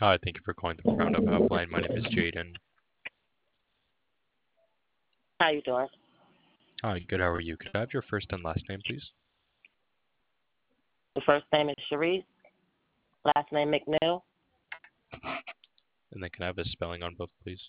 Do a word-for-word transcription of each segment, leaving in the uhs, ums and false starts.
Hi, thank you for calling the Roundup Helpline. My name is Jaden. How you doing? Hi, good. How are you? Could I have your first and last name, please? The first name is Sharice. Last name McNeil. And then can I have a spelling on both, please?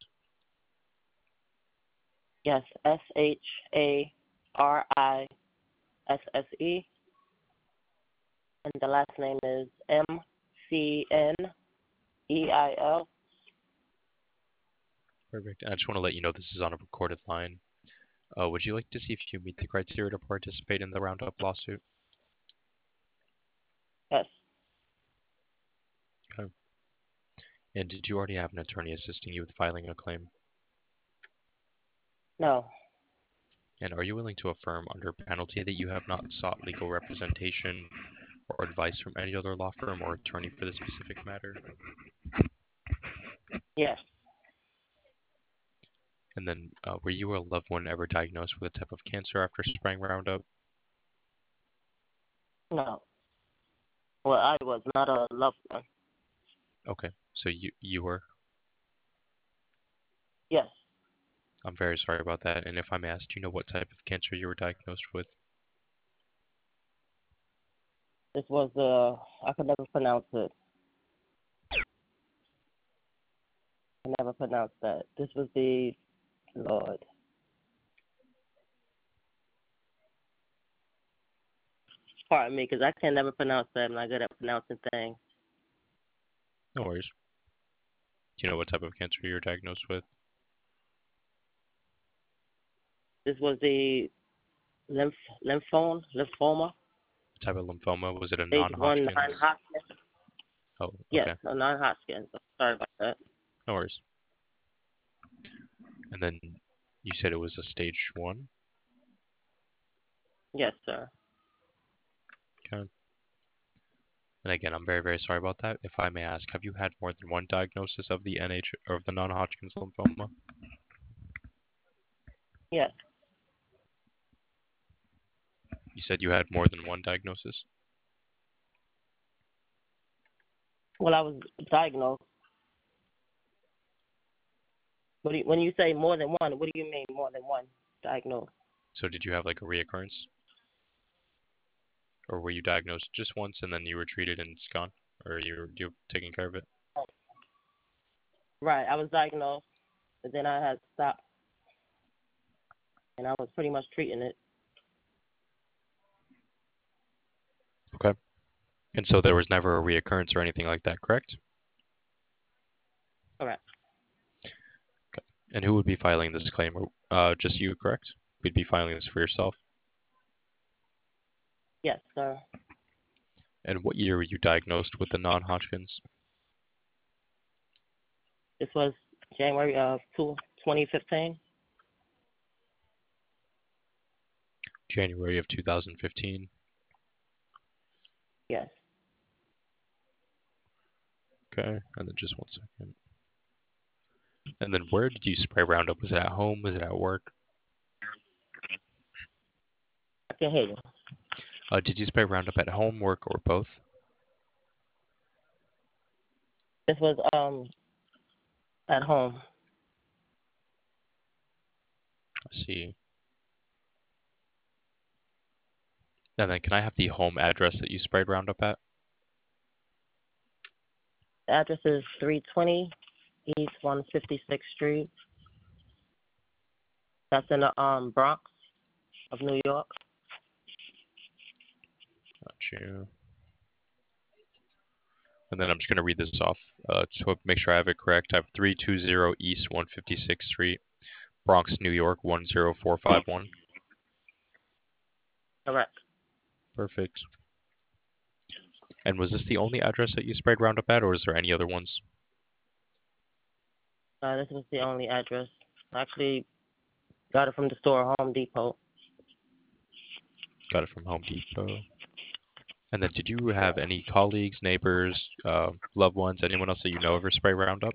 Yes, S H A R I S S E. And the last name is M C N E I L. Perfect. I just want to let you know this is on a recorded line. Uh, would you like to see if you meet the criteria to participate in the Roundup lawsuit? Yes. Okay. And did you already have an attorney assisting you with filing a claim? No. And are you willing to affirm under penalty that you have not sought legal representation or advice from any other law firm or attorney for this specific matter? Yes. And then, uh, were you or a loved one ever diagnosed with a type of cancer after spraying Roundup? No. Well, I was not a loved one. Okay, so you you were. Yes. I'm very sorry about that. And if I may ask, do you know what type of cancer you were diagnosed with? This was uh I could never pronounce it. I never pronounced that. This was the Lord. Pardon me, because I can never pronounce that. I'm not good at pronouncing things. No worries. Do you know what type of cancer you were diagnosed with? This was the lymph lymphoma lymphoma. What type of lymphoma? Was it a Stage one non-Hodgkin's? non-Hodgkin. Oh, Yes, okay. no, non-Hodgkin. Sorry about that. No worries. And then you said it was a stage one? Yes, sir. Okay. And again, I'm very, very sorry about that. If I may ask, have you had more than one diagnosis of the N H or of the non-Hodgkin's lymphoma? Yes. You said you had more than one diagnosis? Well, I was diagnosed. What do you, when you say more than one, what do you mean more than one diagnosed? So did you have like a reoccurrence? Or were you diagnosed just once and then you were treated and it's gone? Or you were you taking care of it? Right. I was diagnosed, but then I had to stop, and I was pretty much treating it. Okay. And so there was never a reoccurrence or anything like that, correct? Correct. Okay. And who would be filing this claim? Uh, just you, correct? You'd be filing this for yourself. Yes, sir. And what year were you diagnosed with the non-Hodgkin's? This was January of twenty fifteen. January of two thousand fifteen. Yes. Okay, and then just one second. And then where did you spray Roundup? Was it at home? Was it at work? I can hear you. Uh, did you spray Roundup at home, work, or both? This was um at home. I see. And then can I have the home address that you sprayed Roundup at? The address is three twenty East one fifty-sixth Street. That's in the um Bronx of New York. Got you. And then I'm just going to read this off uh, to make sure I have it correct. I have three twenty East one fifty-sixth Street, Bronx, New York one zero four five one. Correct. Perfect. And was this the only address that you sprayed Roundup at, or is there any other ones? Uh, this was the only address. I actually got it from the store, Home Depot. Got it from Home Depot. And then did you have any colleagues, neighbors, uh, loved ones, anyone else that you know ever spray Roundup?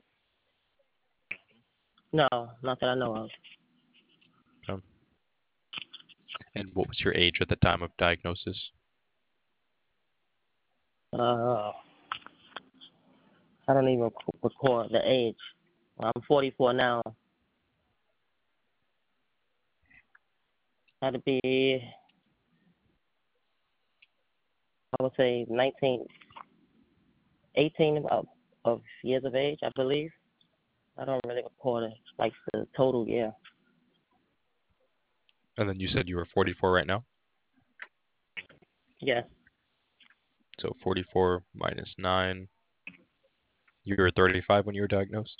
No, not that I know of. No. And what was your age at the time of diagnosis? Uh, I don't even c- record the age. I'm forty-four now. Had to be, I would say, nineteen, eighteen of, of years of age, I believe. I don't really record it, like the total year. And then you said you were forty-four right now? Yes, So forty-four minus nine. You were thirty-five when you were diagnosed?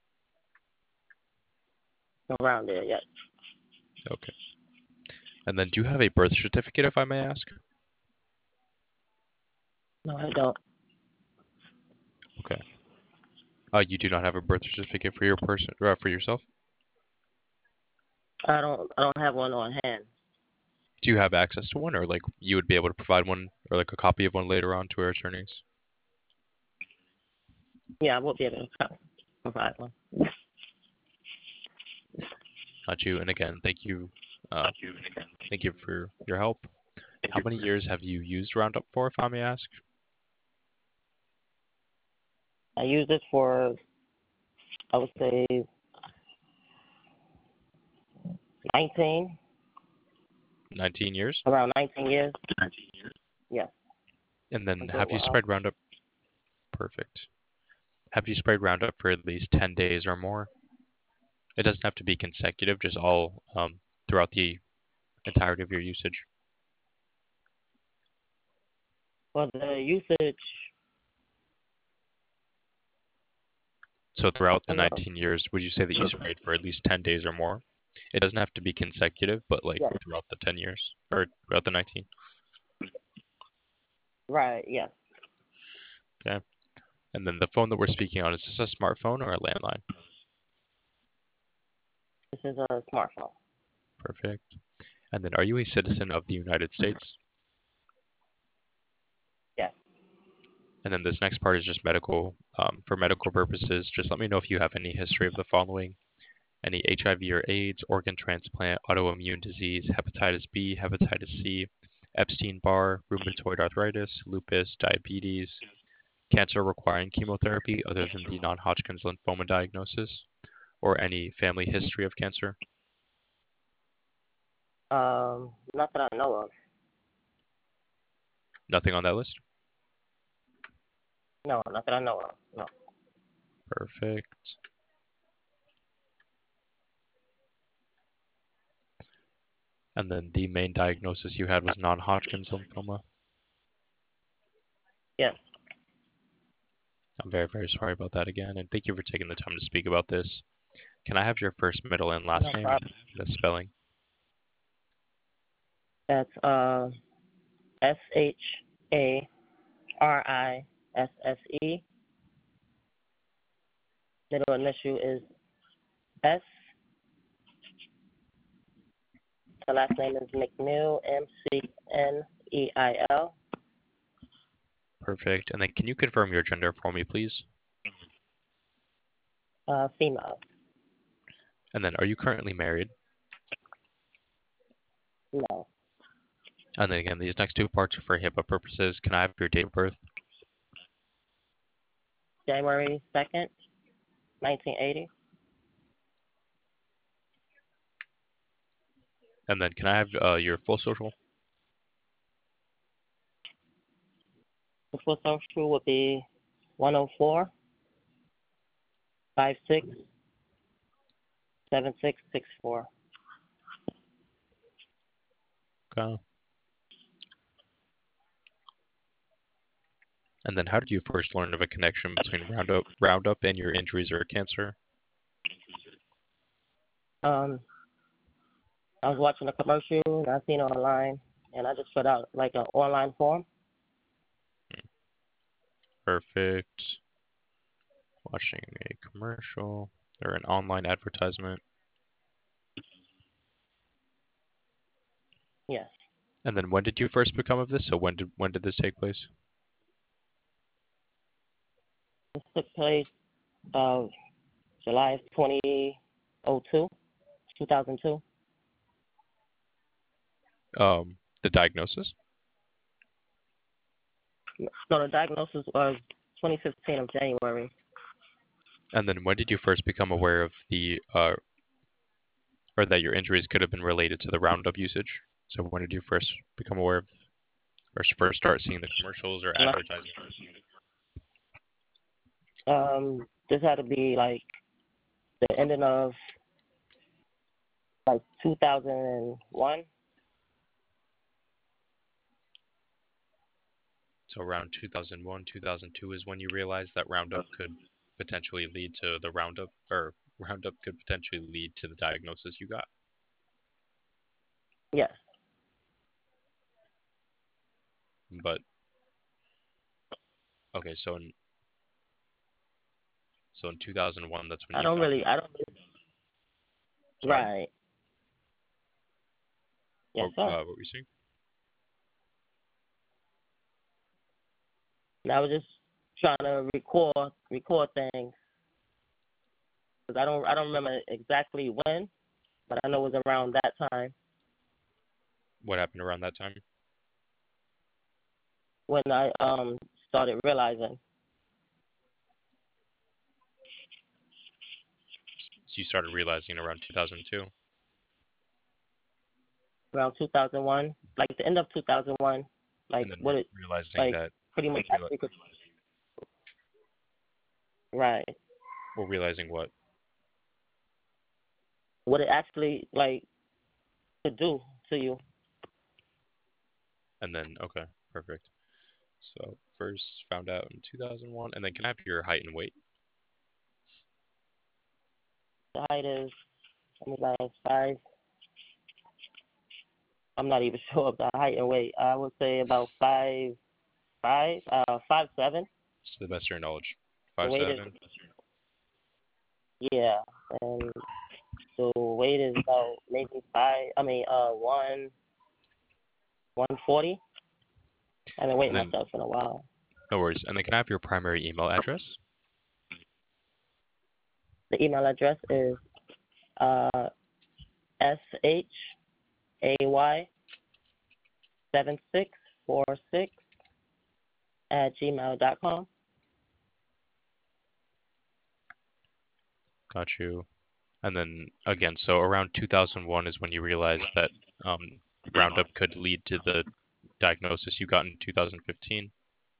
around there, yes. Okay. And then do you have a birth certificate, if I may ask? No, I don't. Okay. Uh, you do not have a birth certificate for your person, uh, for yourself? I don't. I don't have one on hand. Do you have access to one, or like you would be able to provide one, or like a copy of one later on to our attorneys? Yeah, I won't be able to co- provide one. Not you. And again, thank you. Uh, thank you for your help. How many years have you used Roundup for, if I may ask? I use it for, I would say, nineteen, nineteen years. around nineteen years. Yes. And then That's a have you while. sprayed Roundup? Perfect. Have you sprayed Roundup for at least ten days or more? It doesn't have to be consecutive, just all um, throughout the entirety of your usage. For the usage, So throughout the I know. nineteen years, would you say that you sprayed for at least ten days or more? It doesn't have to be consecutive, but like Yes. throughout the ten years or throughout the nineteen. Right. Yes. Okay. And then the phone that we're speaking on, is this a smartphone or a landline? This is a smartphone. Perfect. And then are you a citizen of the United States? Yes. And then this next part is just medical, um, for medical purposes. Just let me know if you have any history of the following: any H I V or AIDS, organ transplant, autoimmune disease, hepatitis B, hepatitis C, Epstein-Barr, rheumatoid arthritis, lupus, diabetes, cancer requiring chemotherapy other than the non-Hodgkin's lymphoma diagnosis, or any family history of cancer. Um, not that I know of. Nothing on that list? No, not that I know of. No. Perfect. And then the main diagnosis you had was non-Hodgkin's lymphoma. Yes. I'm very, very sorry about that again, and thank you for taking the time to speak about this. Can I have your first, middle, and last No name? problem. The spelling. That's uh S H A R I S S E. Middle initial is S. The last name is McNeil, M C N E I L. Perfect. And then can you confirm your gender for me, please? Uh, female. And then are you currently married? No. And then again, these next two parts are for HIPAA purposes. Can I have your date of birth? January second, nineteen eighty. And then can I have uh, your full social? The full social would be one oh four, five six, seven six six four. Okay. And then how did you first learn of a connection between Roundup, Roundup and your injuries or cancer? Um, I was watching a commercial and I seen it online, and I just put out like an online form. Perfect. Watching a commercial or an online advertisement. Yes. And then when did you first become of this? So when did when did this take place? This took place uh, July of twenty oh two, two thousand two. Um, the diagnosis? So the diagnosis was twenty fifteen of January. And then when did you first become aware of the, uh, or that your injuries could have been related to the Roundup usage? So when did you first become aware of, or first start seeing the commercials or advertising? Um, this had to be like the ending of like two thousand one. So around two thousand one, two thousand two is when you realized that Roundup could potentially lead to the Roundup, or Roundup could potentially lead to the diagnosis you got. Yes. But okay, so in so in two thousand one, that's when I you don't got. really, I don't really, Sorry, right. Yes, what sir. uh, what were you saying? And I was just trying to record, record things. Cause I don't, I don't remember exactly when, but I know it was around that time What happened around that time? when I um started realizing. So you started realizing around two thousand two, Around two thousand one, like the end of two thousand one, like and then what re- it, realizing like that, pretty much reali actually could, right, well, realizing what? what it actually like could do to you. And then okay, perfect. So first found out in two thousand one, and then can I have your height and weight? The height is, let me like five. I'm not even sure of the height and weight. I would say about five, five, uh, five seven. To the best of your knowledge, The five weight is, seven. yeah, and the weight is about maybe five. I mean, uh, one, one forty. I haven't weighed And then myself in a while. no worries. And then can I have your primary email address? The email address is uh s h a y seven six four six at gmail dot com. Got you. And then again, so around two thousand one is when you realized that um, Roundup could lead to the diagnosis you got in two thousand fifteen.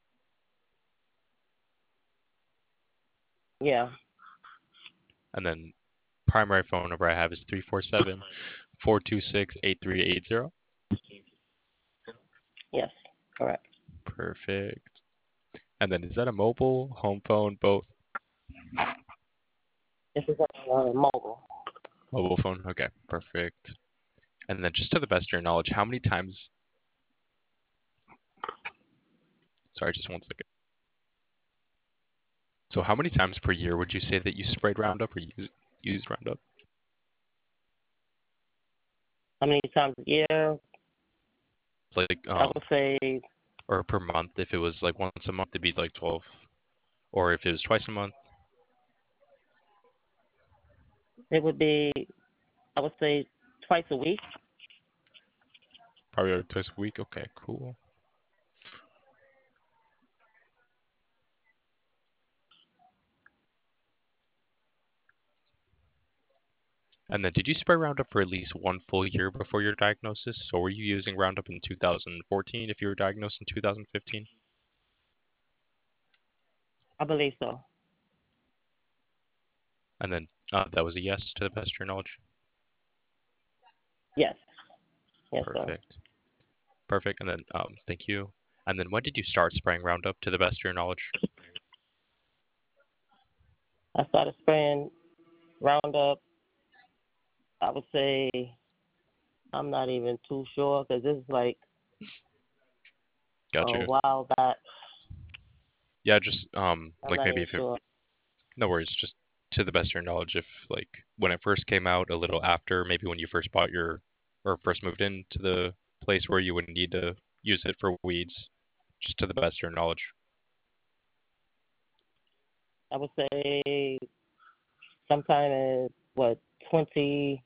Yeah. And then primary phone number I have is three four seven, four two six, eight three eight zero. Yes. Correct. Perfect. And then is that a mobile, home phone, both? This is a uh, mobile. Mobile phone? Okay, perfect. And then just to the best of your knowledge, how many times, sorry, just one second. So how many times per year would you say that you sprayed Roundup or use, used Roundup? How many times a year? Like, I um, would say or per month. If it was like once a month, it'd be like twelve. Or if it was twice a month, it would be, I would say twice a week. probably like twice a week. Okay, cool. And then did you spray Roundup for at least one full year before your diagnosis? Or were you using Roundup in two thousand fourteen if you were diagnosed in two thousand fifteen? I believe so. And then uh, that was a yes to the best of your knowledge. Yes. Yes, sir. Perfect. Perfect. And then um, thank you. And then when did you start spraying Roundup to the best of your knowledge? I started spraying Roundup. I would say I'm not even too sure because this is like Got a you. while back. Yeah, just um I'm like not maybe even if it, sure. no worries, just to the best of your knowledge, if like when it first came out, a little after, maybe when you first bought your or first moved into the place where you would need to use it for weeds, just to the best of your knowledge. I would say sometime in what twenty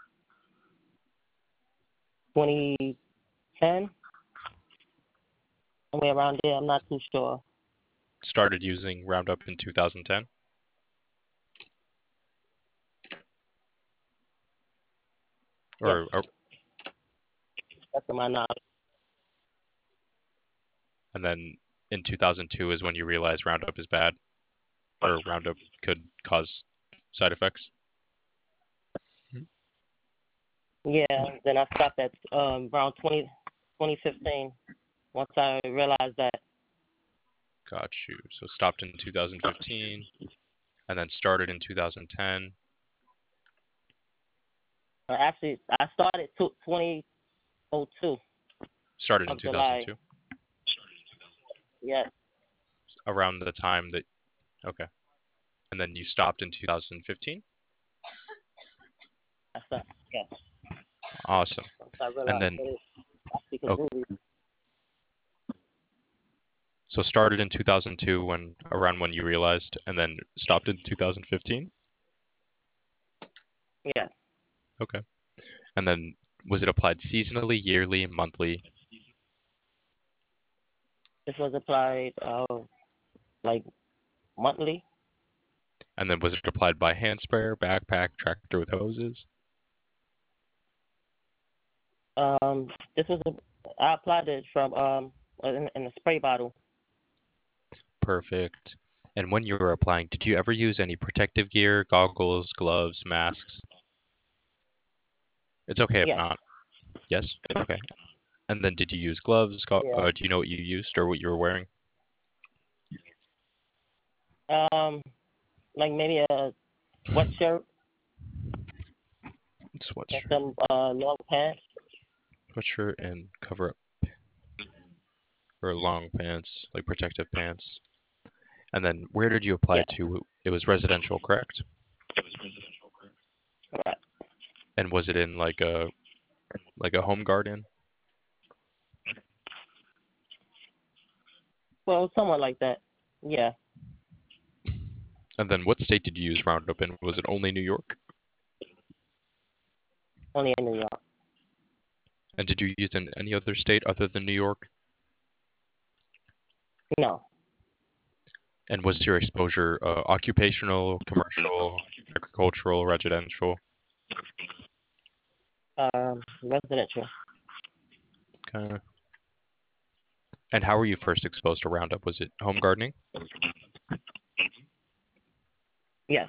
twenty ten, somewhere around there. I'm not too sure. started using Roundup in two thousand ten? Yes, Or, or that's to my knowledge. and then in two thousand two is when you realized Roundup is bad, or Roundup could cause side effects? Yeah, then I stopped at um, around twenty, twenty fifteen. Once I realized that, Got you. So stopped in two thousand fifteen, and then started in two thousand ten. uh, actually, I started to twenty oh two Started in of July. two thousand two, Yes, around the time that, okay. And then you stopped in two thousand fifteen? I stopped. Yes, Awesome. once I And realized then, that it actually could oh, do these. so started in two thousand two when around when you realized, and then stopped in two thousand fifteen? Yes, Okay. And then was it applied seasonally, yearly, monthly? this was applied uh, like monthly. And then was it applied by hand sprayer, backpack, tractor with hoses? Um, this was a, I applied it from um in, in a spray bottle. Perfect. And when you were applying, did you ever use any protective gear, goggles, gloves, masks? It's okay if Yes. not. Yes? Okay. And then did you use gloves? Go Yeah. uh, do you know what you used or what you were wearing? Um, like maybe a sweatshirt and Sweatshirt. some uh long pants. Sweatshirt and cover up or long pants, like protective pants. And then where did you apply Yeah. it to? It was residential, correct? Right. And was it in like a like a home garden? Well, somewhat like that. Yeah. And then what state did you use Roundup in? Was it only New York? Only in New York. And did you use it in any other state other than New York? No. And was your exposure uh, occupational, commercial, agricultural, residential? Um, residential. Okay. And how were you first exposed to Roundup? Was it home gardening? Yes.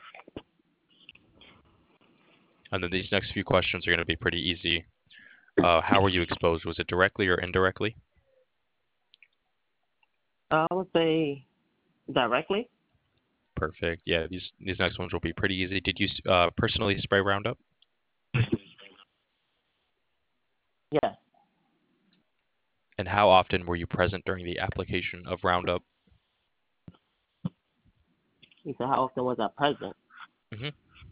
And then these next few questions are going to be pretty easy. Uh, how were you exposed? Was it directly or indirectly? I would say directly. Perfect. Yeah, these these next ones will be pretty easy. Did you uh, personally spray Roundup? Yes. And how often were you present during the application of Roundup? You said how often was I present? Hmm.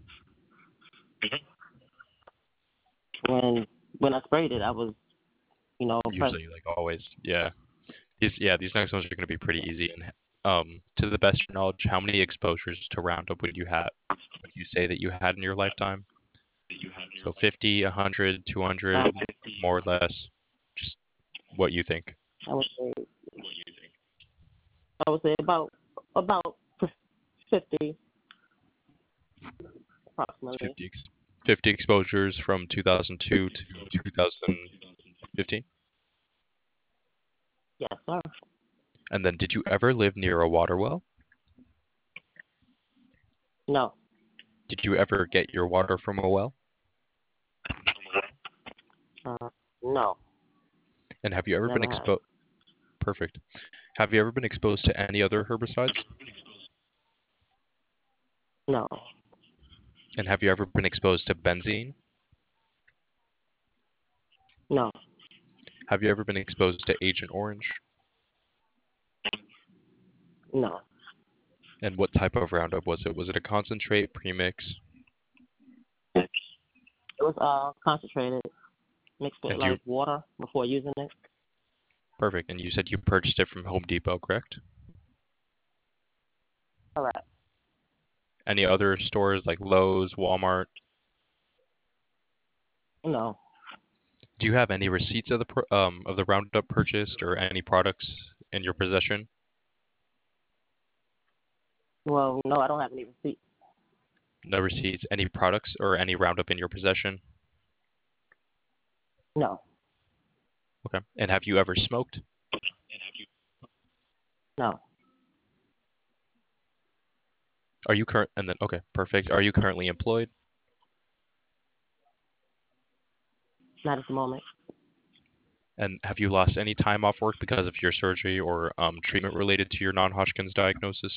When when I sprayed it, I was, you know, present. Usually, like always. Yeah. These yeah, these next ones are going to be pretty easy. And um, to the best of your knowledge, how many exposures to Roundup would you have? Would you say that you had in your lifetime? So fifty, one hundred, two hundred, Um, more or less. Just what you think. I would say I would say about about fifty approximately. fifty, ex- fifty exposures from two thousand two to two thousand fifteen. Yes, sir. And then did you ever live near a water well? No. Did you ever get your water from a well? Uh, no. And have you ever been Never have. exposed? Perfect. Have you ever been exposed to any other herbicides? No. And have you ever been exposed to benzene? No. Have you ever been exposed to Agent Orange? No. And what type of Roundup was it? Was it a concentrate, premix? It was uh concentrated, mixed with And you, like water before using it. perfect. And you said you purchased it from Home Depot, correct? Correct. Any other stores like Lowe's, Walmart? No. Do you have any receipts of the pro- um of the Roundup purchased or any products in your possession? Well, no, I don't have any receipts. No receipts. Any products or any Roundup in your possession? No, Okay. And have you ever smoked? no, Are you current? And then okay, perfect. Are you currently employed? not at the moment. And have you lost any time off work because of your surgery or um, treatment related to your non-Hodgkin's diagnosis?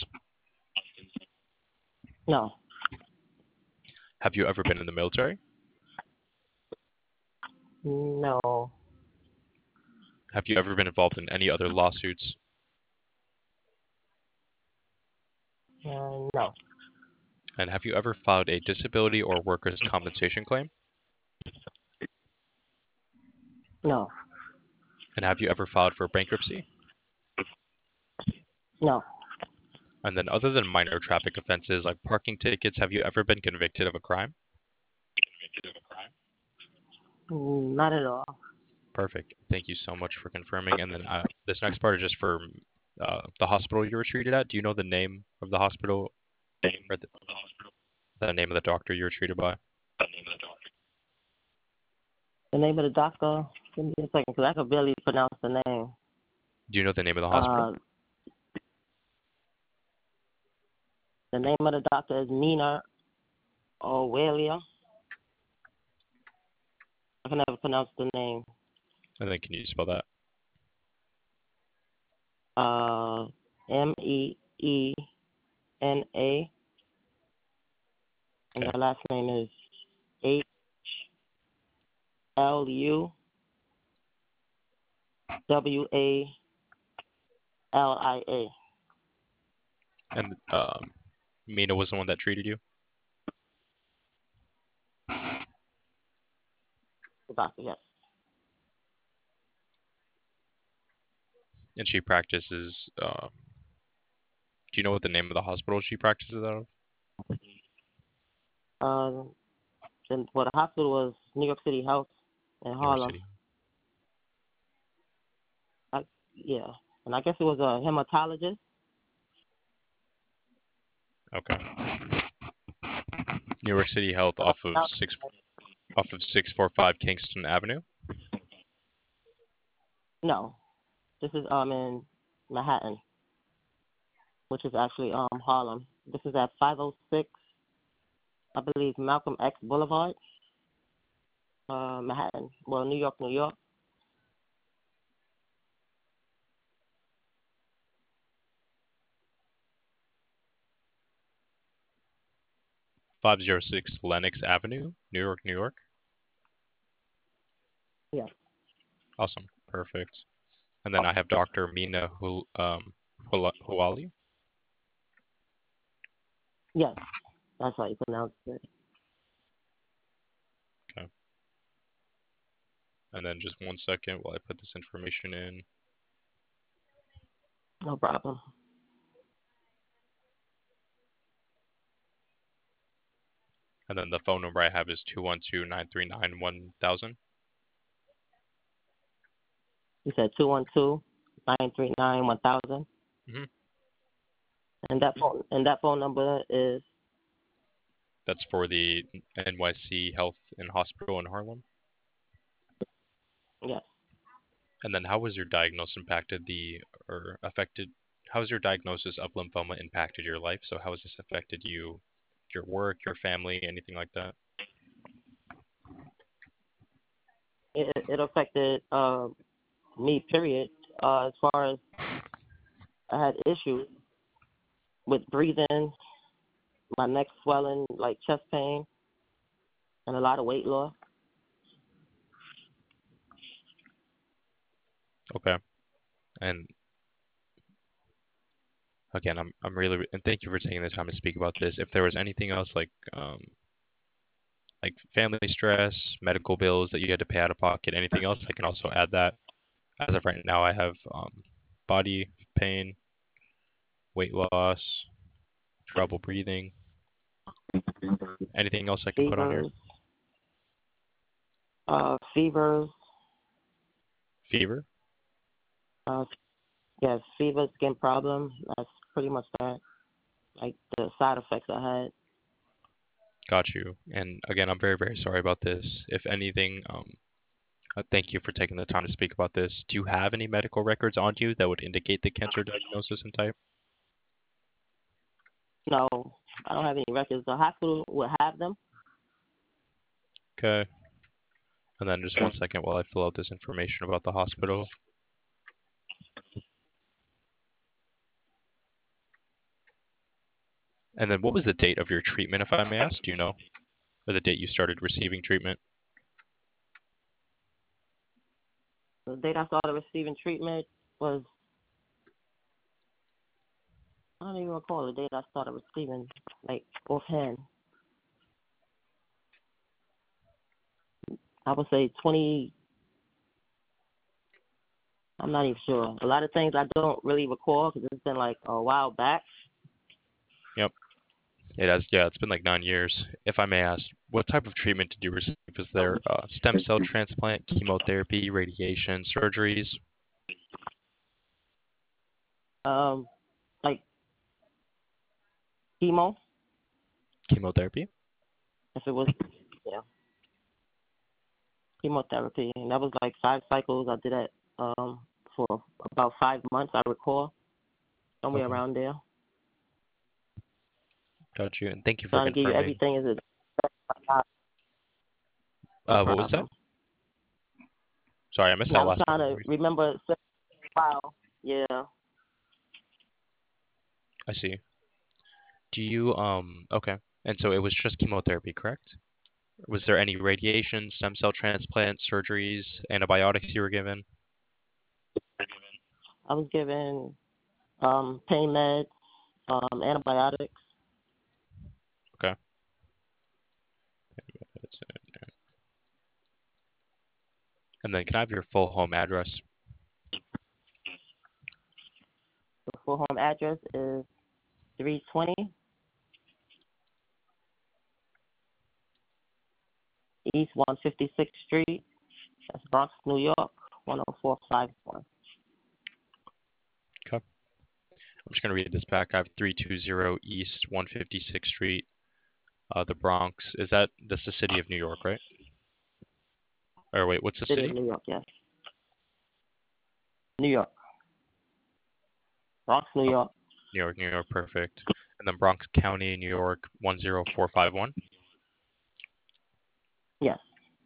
No, Have you ever been in the military? no, Have you ever been involved in any other lawsuits? uh, no, And have you ever filed a disability or workers' compensation claim? no, And have you ever filed for bankruptcy? no, And then other than minor traffic offenses like parking tickets, have you ever been convicted of a crime? not at all. Perfect. Thank you so much for confirming. And then uh, this next part is just for uh, the hospital you were treated at. Do you know the name of the hospital or the, the name of the doctor you were treated by? The name of the doctor? Give me a second, because I could barely pronounce the name. Do you know the name of the hospital? Uh, the name of the doctor is Nina Owalia. I can never pronounce the name. And then can you spell that? Uh, M E E N A, and Okay. the last name is H L U W A L I A. And um, Mina was the one that treated you? The doctor, yes. And she practices. Uh, do you know what the name of the hospital she practices out of? Uh, and, well, the hospital was New York City Health in New York Harlem. City. I, yeah, and I guess it was a hematologist. Okay. New York City Health But off of I, six off of six four five Kingston Avenue. no, this is um in Manhattan, which is actually um Harlem. This is at five oh six, I believe, Malcolm X Boulevard, uh, Manhattan. Well, New York, New York. five oh six Lenox Avenue, New York, New York. Yes, Awesome. Perfect. And then I have Doctor Mina Hu um Hula- Huali. yes, that's how you pronounce it. Okay. And then just one second while I put this information in. No problem. And then the phone number I have is two one two, nine three nine, one thousand. You said two one two nine three nine one thousand, Mm-hmm. and that phone and that phone number is That's for the N Y C Health and Hospital in Harlem. yes. And then how was your diagnosis impacted the or affected? How has your diagnosis of lymphoma impacted your life? So how has this affected you, your work, your family, anything like that? It it affected uh, me. Period. Uh, as far as I had issues with breathing, my neck swelling, like chest pain, and a lot of weight loss. Okay. And again, I'm I'm really and thank you for taking the time to speak about this. If there was anything else like um like family stress, medical bills that you had to pay out of pocket, anything else, I can also add that. As of right now, I have um body pain, weight loss, trouble breathing. Anything else I can put on here? Fevers, uh, fevers, Fever. uh, yes, fever, skin problem. That's pretty much that. Like the side effects I had. Got you. And again, I'm very, very sorry about this. If anything, um, uh, thank you for taking the time to speak about this. Do you have any medical records on you that would indicate the cancer diagnosis and type? No, I don't have any records. The hospital would have them. Okay. And then just one second while I fill out this information about the hospital. And then what was the date of your treatment, if I may ask? Do you know? Or the date you started receiving treatment? The date I started receiving treatment was, I don't even recall the date I started receiving, like, offhand. I would say twenty, I'm not even sure. A lot of things I don't really recall because it's been like a while back. Yep. It has, yeah, it's been like nine years. If I may ask, what type of treatment did you receive? Was there uh, stem cell transplant, chemotherapy, radiation, surgeries? Um, like chemo, Chemotherapy? if it was, yeah, chemotherapy. And that was like five cycles. I did that um, for about five months, I recall, somewhere Okay. around there. Got you. And thank you for Trying to give you confirming. everything is a no Uh, what was that? problem. Sorry, I missed Yeah, that I was last trying part. to remember a file. Yeah. I see. Do you, um, okay. And so it was just chemotherapy, correct? Was there any radiation, stem cell transplant, surgeries, antibiotics you were given? I was given um, pain meds, um, antibiotics. Okay. That's it. And then can I have your full home address? The full home address is three twenty East one fifty-sixth Street. That's Bronx, New York, one oh four five one. Okay. I'm just going to read this back. I have three two zero East one fifty-sixth Street, uh, the Bronx. Is that, that's the city of New York, right? Or wait, what's the City of city? New York, yes. New York. Bronx, New Oh, York. New York, New York, perfect. And then Bronx County, New York, one zero four five one. Yes.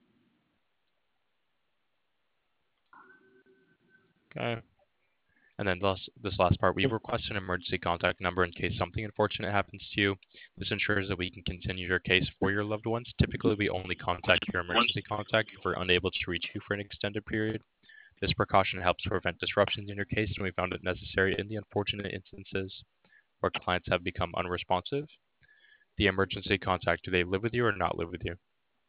Okay. And then this, this last part, we request an emergency contact number in case something unfortunate happens to you. This ensures that we can continue your case for your loved ones. Typically, we only contact your emergency contact if we're unable to reach you for an extended period. This precaution helps prevent disruptions in your case, and we found it necessary in the unfortunate instances where clients have become unresponsive. The emergency contact, do they live with you or not live with you?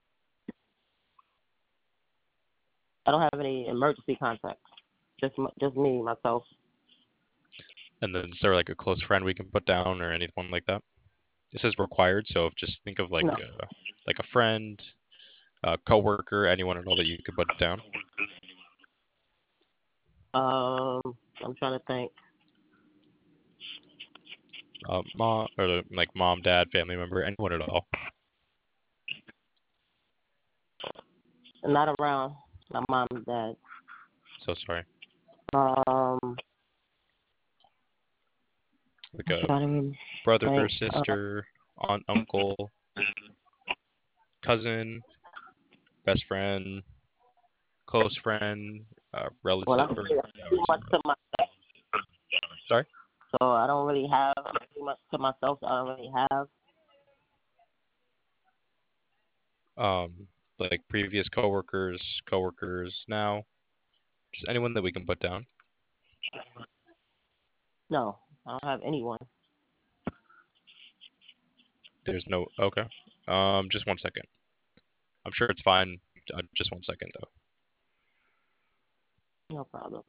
I don't have any emergency contacts. Just m- just me, myself. And then is there like a close friend we can put down or anyone like that? This is required, so if just think of like No. uh, like a friend, a coworker, anyone at all that you could put down. Um, I'm trying to think. Uh, mom or like mom, dad, family member, anyone at all. Not around my mom and dad. So sorry. Um, Like I'm a trying to brother, think. Uh, sister, aunt, uncle, cousin, best friend, close friend, uh, well, relative, I'm or too yeah, I would say much relative. to myself, Sorry. so I don't really have too much to myself. So I don't really have. Um, like previous coworkers, coworkers now, just anyone that we can put down. No, I don't have anyone. There's no okay. Um, just one second. I'm sure it's fine. Uh, just one second though. No problem.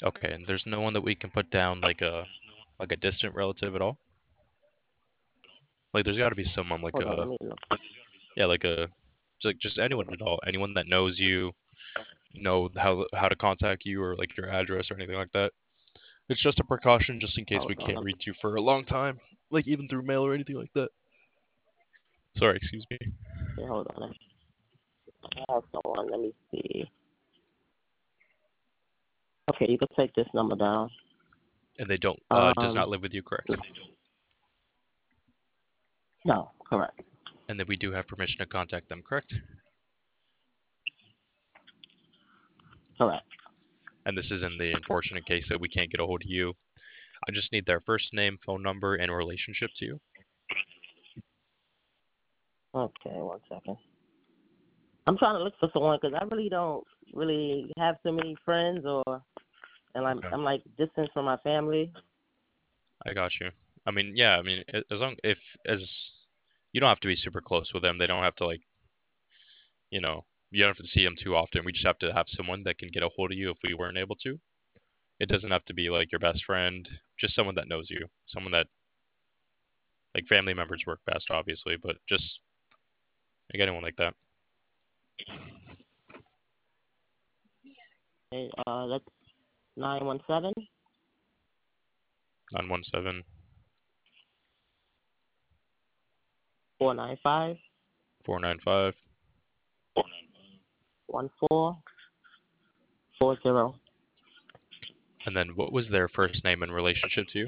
Okay, and there's no one that we can put down like a like a distant relative at all. Like there's got to be someone like Hold on, a let me look. yeah like a just, just anyone at all, anyone that knows you, know how how to contact you or like your address or anything like that. It's just a precaution just in case Hold we on. can't reach you for a long time, like even through mail or anything like that. Sorry, excuse me. Okay, hold on. I have someone. Let me see. Okay, you can take this number down. And they don't uh does Um, not live with you, correct? no, correct. And then we do have permission to contact them, correct? Correct. And this is in the unfortunate case that we can't get a hold of you. I just need their first name, phone number, and relationship to you. Okay, one second. I'm trying to look for someone because I really don't really have too many friends, or and I'm Okay. I'm like distant from my family. I got you. I mean, yeah, I mean, as long if as you don't have to be super close with them, they don't have to like, you know, you don't have to see them too often. We just have to have someone that can get a hold of you if we weren't able to. It doesn't have to be like your best friend, just someone that knows you, someone that like family members work best, obviously, but just like anyone like that. Okay, uh, that's nine one seven nine one seven, four nine five four nine five. one four four zero. And then what was their first name in relationship to you?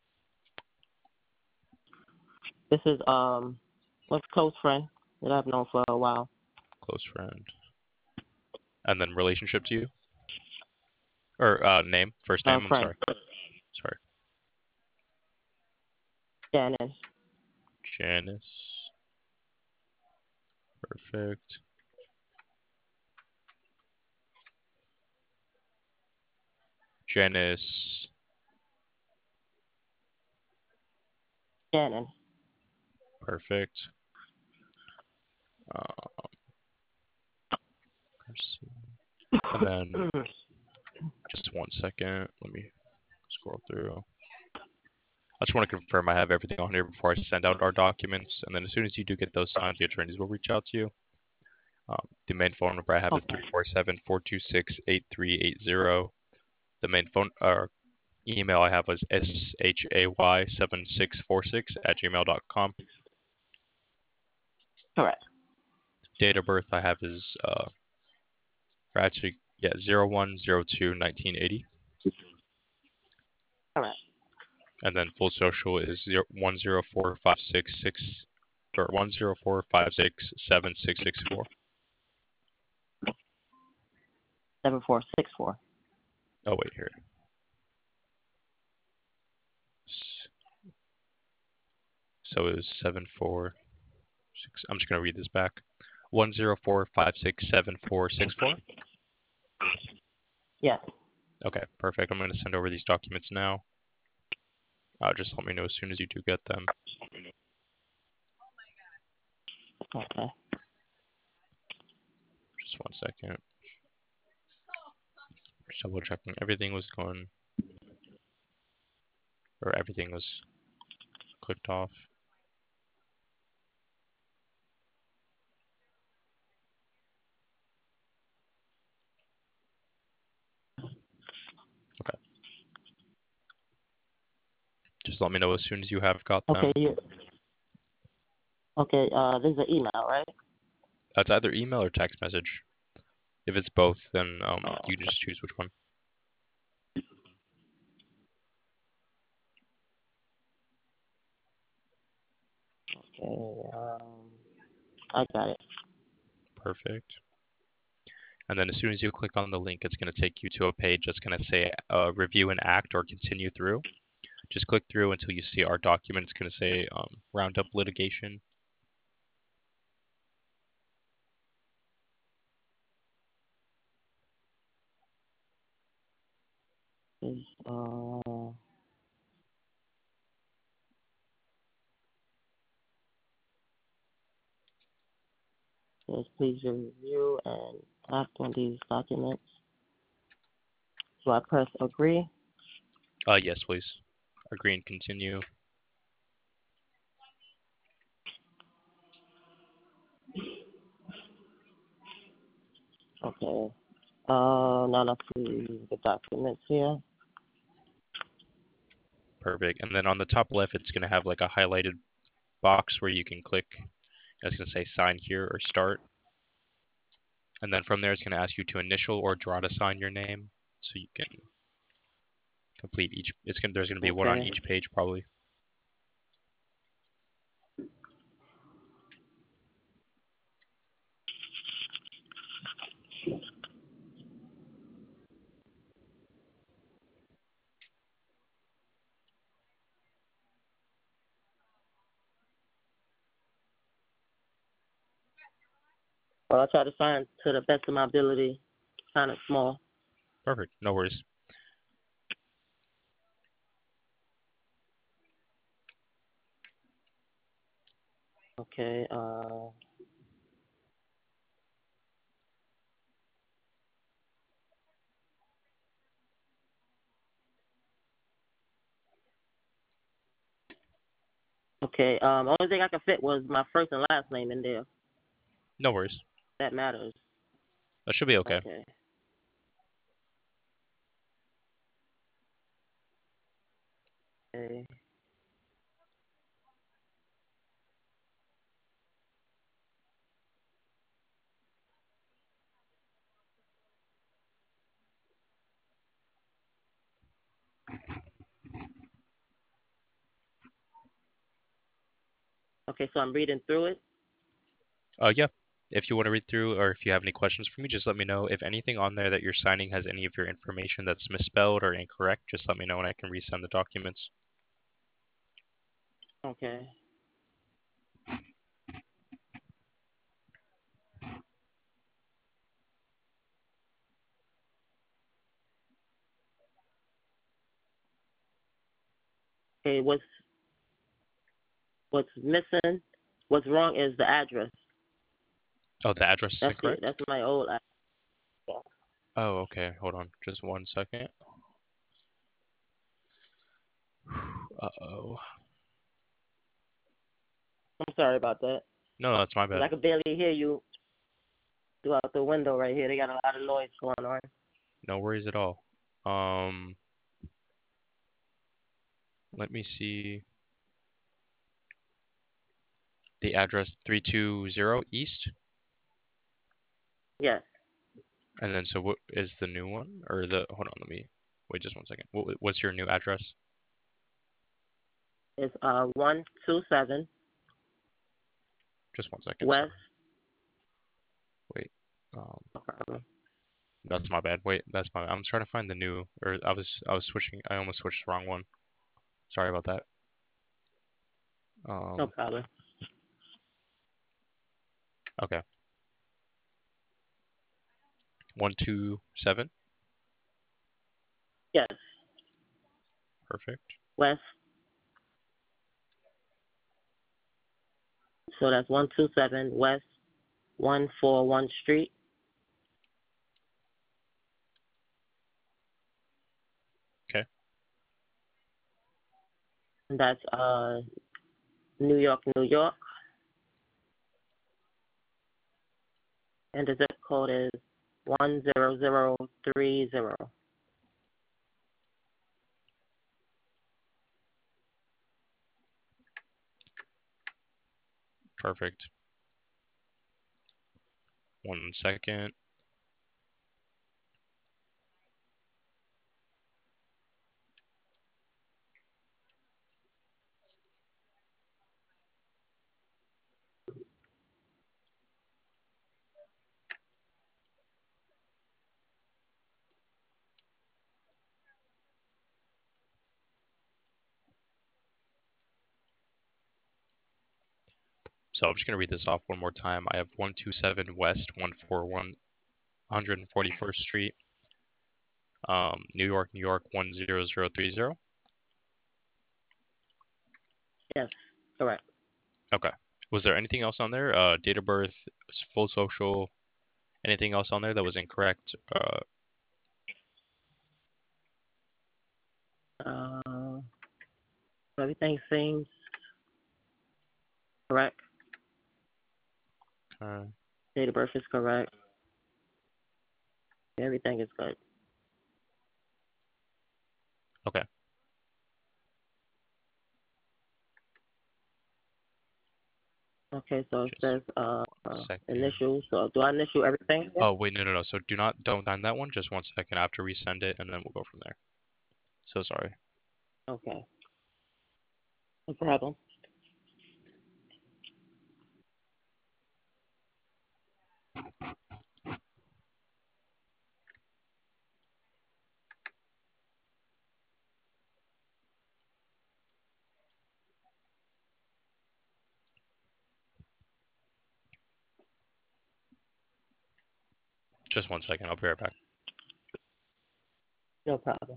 This is um, a close friend that I've known for a while. Close friend. And then relationship to you? Or uh name, first Uh, name, I'm friend, sorry. Sorry. Shannon. Janice. Perfect. Janice. Shannon. Perfect. Uh, and then just one second. Let me scroll through. I just want to confirm I have everything on here before I send out our documents. And then as soon as you do get those signed, the attorneys will reach out to you. Um, the main phone number I have is Okay. three four seven, four two six, eight three eight zero. The main phone uh, email I have was shay seven six four six at gmail dot com. Correct. Date of birth I have is, uh, or actually, yeah, zero one zero two nineteen eighty. Correct. And then full social is zero one zero four five six six or one zero four five six seven six six four. Seven four six four. Oh wait, here. So it was seven four six. I'm just gonna read this back. One zero four five six seven four six four. Yes. Okay, perfect. I'm gonna send over these documents now. Uh, just let me know as soon as you do get them. Okay. Just one second. Just double checking everything was going, or everything was clicked off. Okay. Just let me know as soon as you have got Okay. them. You. Okay. Uh, this is an email, right? That's either email or text message. If it's both, then um, Oh, you can just choose which one. okay. Um, I got it. Perfect. And then as soon as you click on the link, it's going to take you to a page that's going to say uh, review and act or continue through. Just click through until you see our document. It's going to say um, roundup litigation. Is uh. Says please review and act on these documents. Do I press agree? Uh, yes, please. Agree and continue. Okay. Uh, now let's see the documents here. Perfect. And then on the top left, it's going to have like a highlighted box where you can click. It's going to say sign here or start. And then from there, it's going to ask you to initial or draw to sign your name. So you can complete each. It's going There's going to be one on Okay. each page probably. Well, I try to sign to the best of my ability, kind of small. Perfect. No worries. Okay. Uh. Okay. Um. Only thing I could fit was my first and last name in there. No worries. That matters. That should be okay. Okay. Okay. Okay. So I'm reading through it. Uh, yeah. If you want to read through or if you have any questions for me, just let me know. If anything on there that you're signing has any of your information that's misspelled or incorrect, just let me know and I can resend the documents. Okay. Okay. What's What's missing? What's wrong is the address. Oh, the address is That's it. incorrect? That's my old address. Oh, okay. Hold on. Just one second. Uh-oh. I'm sorry about that. No, that's my Cause bad. I could barely hear you throughout the window right here. They got a lot of noise going on. No worries at all. Um, let me see. The address three two zero East. Yes. And then so what is the new one? Or the hold on, let me wait just one second. What, what's your new address? It's uh one two seven Just one second, sorry. West. Wait. Um No problem. that's my bad. Wait, that's my I'm trying to find the new or I was I was switching I almost switched the wrong one. Sorry about that. No Um problem. okay. One two seven. Yes. Perfect. West. So that's one two seven West one four one Street. Okay. And that's uh New York, New York. And the zip code is one zero zero three zero. Perfect. One second. So I'm just gonna read this off one more time. I have one two seven West one four one one forty-first Street, um, New York, New York one zero zero three zero. Yes, correct. Okay. Was there anything else on there? Uh, date of birth, s- full social, anything else on there that was incorrect? Uh, Uh, everything seems correct. Uh, Date of birth is correct. Everything is good. okay. Okay, so it Just says uh, one uh second. initial. So do I initial everything? Oh, wait, no, no, no. So do not, don't sign that one. Just one second after we send it, and then we'll go from there. So sorry. Okay. No problem. Just one second. I'll be right back. No problem.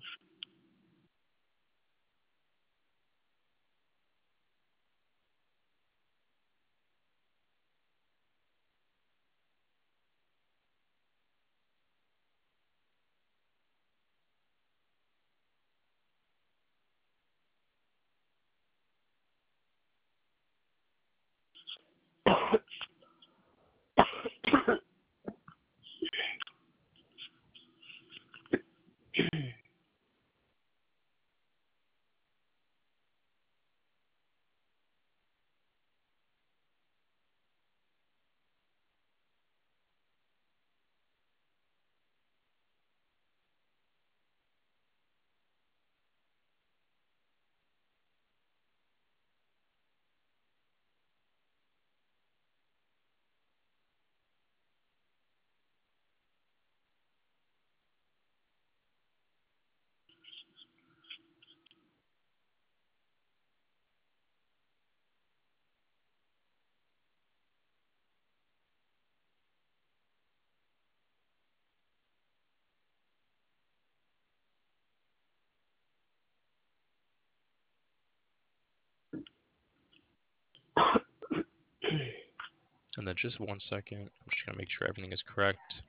And then just one second. I'm just gonna make sure everything is correct.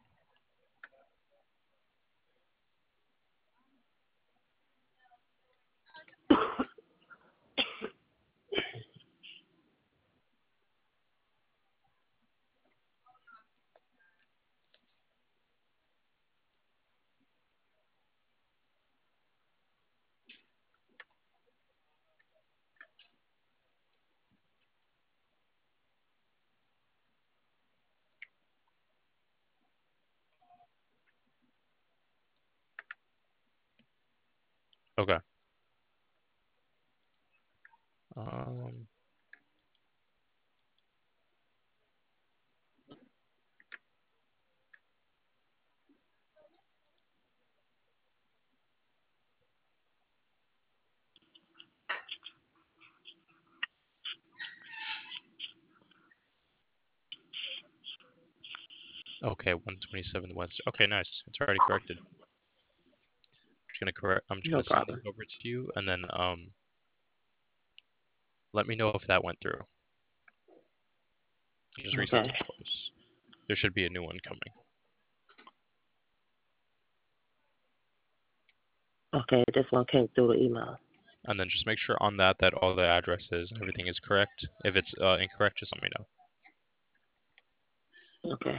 Okay. Um, okay, one twenty-seven West. Okay, nice. It's already corrected. Just gonna correct. I'm just No gonna send this problem. over to you, and then um, let me know if that went through. Just reset Okay. it twice. There should be a new one coming. Okay, this one came through the email. And then just make sure on that that all the addresses and everything is correct. If it's uh, incorrect, just let me know. Okay.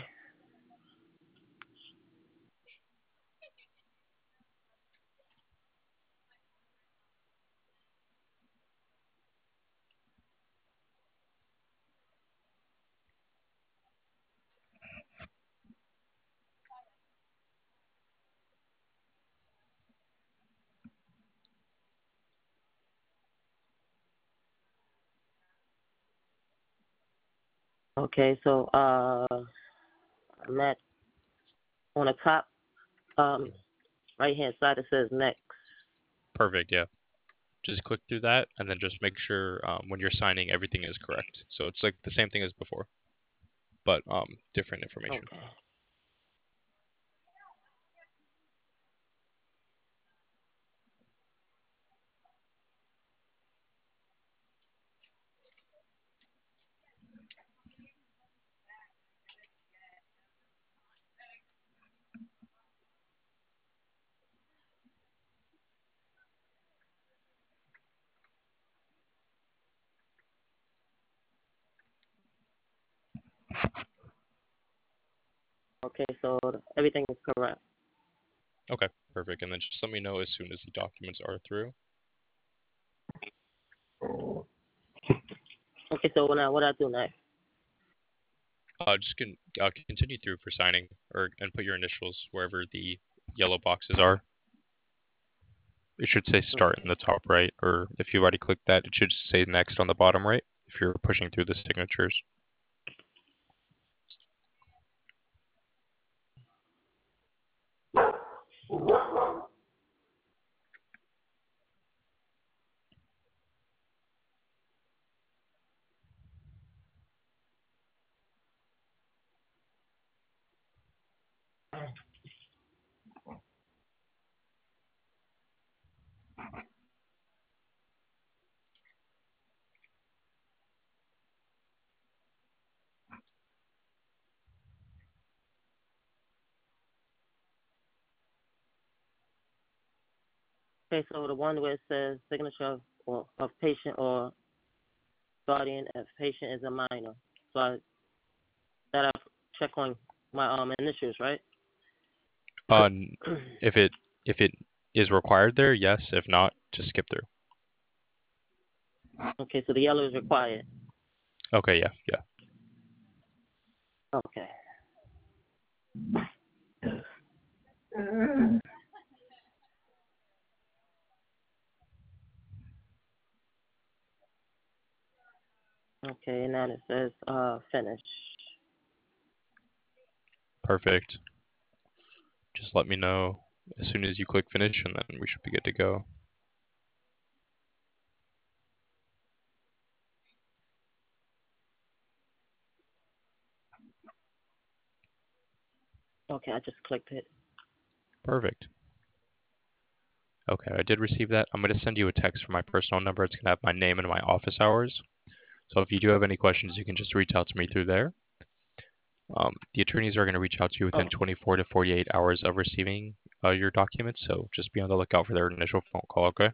Okay, so uh, I'm at on the top um right hand side. It says next. Perfect, yeah. Just click through that, and then just make sure um, when you're signing, everything is correct. So it's like the same thing as before, but um, different information. Okay. Okay, so everything is correct. Okay, perfect. And then just let me know as soon as the documents are through. Okay, so what I what I do next? Uh, just can uh, continue through for signing, or and put your initials wherever the yellow boxes are. It should say start in the top right, or if you already clicked that, it should say next on the bottom right if you're pushing through the signatures. Okay, so the one where it says signature of, or, of patient or guardian if patient is a minor. So I that I check on my um initials, right? Uh, if it if it is required there, yes. If not, just skip through. Okay, so the yellow is required. Okay, yeah, yeah. Okay. Okay, and then it says uh finish. Perfect. Just let me know as soon as you click finish, and then we should be good to go. Okay, I just clicked it. Perfect. Okay, I did receive that. I'm going to send you a text from my personal number. It's going to have my name and my office hours. So if you do have any questions, you can just reach out to me through there. Um, the attorneys are going to reach out to you within Oh, twenty-four to forty-eight hours of receiving uh, your documents. So just be on the lookout for their initial phone call, okay?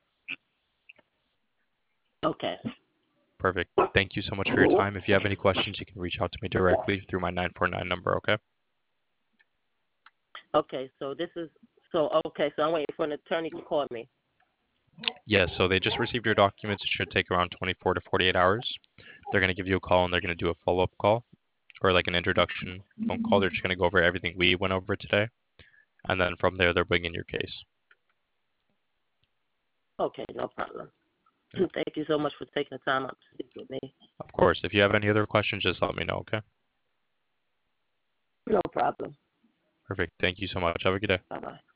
okay. Perfect. Thank you so much for your time. If you have any questions, you can reach out to me directly through my nine four nine number, okay? Okay, so this is so okay, so I'm waiting for an attorney to call me. Yes, so they just received your documents. It should take around twenty-four to forty-eight hours. They're going to give you a call and they're going to do a follow-up call or like an introduction phone call. They're just going to go over everything we went over today. And then from there, they'll bring in your case. Okay, no problem. Yeah. Thank you so much for taking the time out to speak with me. Of course, if you have any other questions, just let me know, okay? No problem. Perfect. Thank you so much. Have a good day. Bye bye.